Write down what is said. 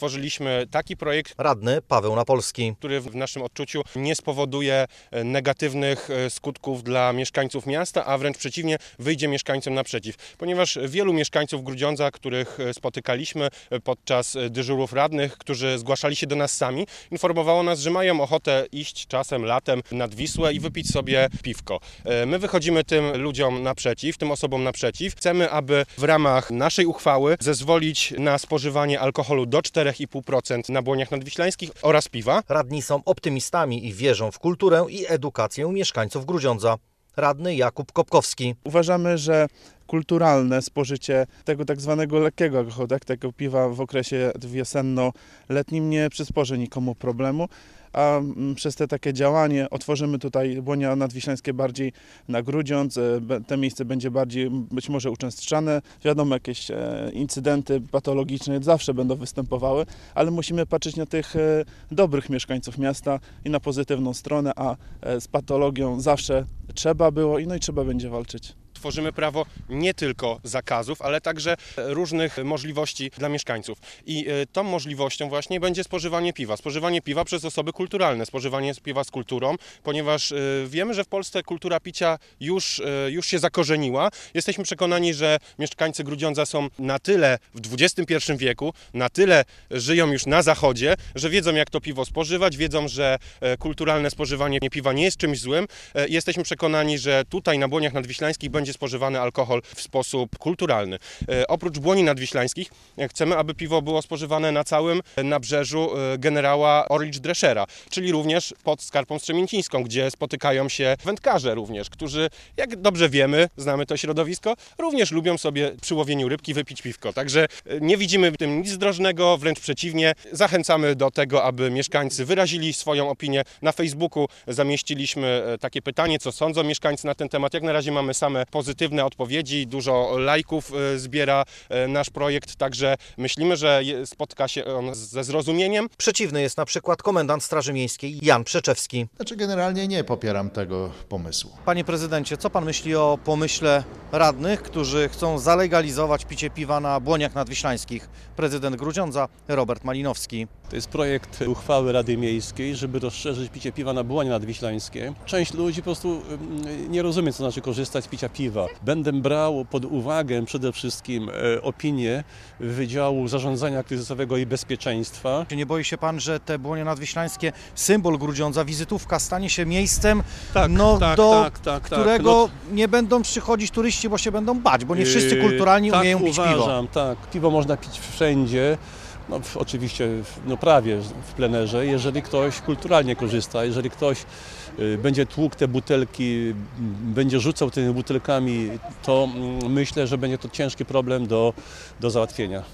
stworzyliśmy taki projekt, Radny Paweł Napolski, który w naszym odczuciu nie spowoduje negatywnych skutków dla mieszkańców miasta, a wręcz przeciwnie, wyjdzie mieszkańcom naprzeciw. Ponieważ wielu mieszkańców Grudziądza, których spotykaliśmy podczas dyżurów radnych, którzy zgłaszali się do nas sami, informowało nas, że mają ochotę iść czasem latem nad Wisłę i wypić sobie piwko. My wychodzimy tym ludziom naprzeciw, tym osobom naprzeciw. Chcemy, aby w ramach naszej uchwały zezwolić na spożywanie alkoholu do 4,5% na Błoniach Nadwiślańskich oraz piwa. Radni są optymistami i wierzą w kulturę i edukację mieszkańców Grudziądza. Radny Jakub Kopkowski. Uważamy, że kulturalne spożycie tego tak zwanego lekkiego alkoholu, tego piwa w okresie wiosenno-letnim nie przysporzy nikomu problemu, a przez te takie działanie otworzymy tutaj Błonia Nadwiślańskie bardziej na Grudziądz, to miejsce będzie bardziej być może uczęszczane. Wiadomo, jakieś incydenty patologiczne zawsze będą występowały, ale musimy patrzeć na tych dobrych mieszkańców miasta i na pozytywną stronę, a z patologią zawsze trzeba było i trzeba będzie walczyć. Tworzymy prawo nie tylko zakazów, ale także różnych możliwości dla mieszkańców. I tą możliwością właśnie będzie spożywanie piwa. Spożywanie piwa przez osoby kulturalne, spożywanie piwa z kulturą, ponieważ wiemy, że w Polsce kultura picia już się zakorzeniła. Jesteśmy przekonani, że mieszkańcy Grudziądza są na tyle w XXI wieku, na tyle żyją już na zachodzie, że wiedzą, jak to piwo spożywać, wiedzą, że kulturalne spożywanie piwa nie jest czymś złym. Jesteśmy przekonani, że tutaj na Błoniach Nadwiślańskich będzie spożywany alkohol w sposób kulturalny. Oprócz Błoni Nadwiślańskich chcemy, aby piwo było spożywane na całym nabrzeżu generała Orlicz-Dreszera, czyli również pod Skarpą Strzemięcińską, gdzie spotykają się wędkarze również, którzy, jak dobrze wiemy, znamy to środowisko, również lubią sobie przy łowieniu rybki wypić piwko. Także nie widzimy w tym nic zdrożnego, wręcz przeciwnie. Zachęcamy do tego, aby mieszkańcy wyrazili swoją opinię. Na Facebooku zamieściliśmy takie pytanie, co sądzą mieszkańcy na ten temat. Jak na razie mamy same pozytywne odpowiedzi, dużo lajków zbiera nasz projekt, także myślimy, że spotka się on ze zrozumieniem. Przeciwny jest na przykład komendant Straży Miejskiej Jan Przeczewski. Generalnie nie popieram tego pomysłu. Panie prezydencie, co pan myśli o pomyśle radnych, którzy chcą zalegalizować picie piwa na Błoniach Nadwiślańskich? Prezydent Grudziądza Robert Malinowski. To jest projekt uchwały Rady Miejskiej, żeby rozszerzyć picie piwa na Błonie Nadwiślańskie. Część ludzi po prostu nie rozumie, co znaczy korzystać z picia piwa. Będę brał pod uwagę przede wszystkim opinię Wydziału Zarządzania Kryzysowego i Bezpieczeństwa. Czy nie boi się pan, że te Błonie Nadwiślańskie, symbol Grudziądza, wizytówka, stanie się miejscem, do którego nie będą przychodzić turyści, bo się będą bać, bo nie wszyscy kulturalni umieją pić piwo? Tak, piwo można pić wszędzie. Oczywiście, prawie w plenerze, jeżeli ktoś kulturalnie korzysta, jeżeli ktoś będzie tłukł te butelki, będzie rzucał tymi butelkami, to myślę, że będzie to ciężki problem do załatwienia.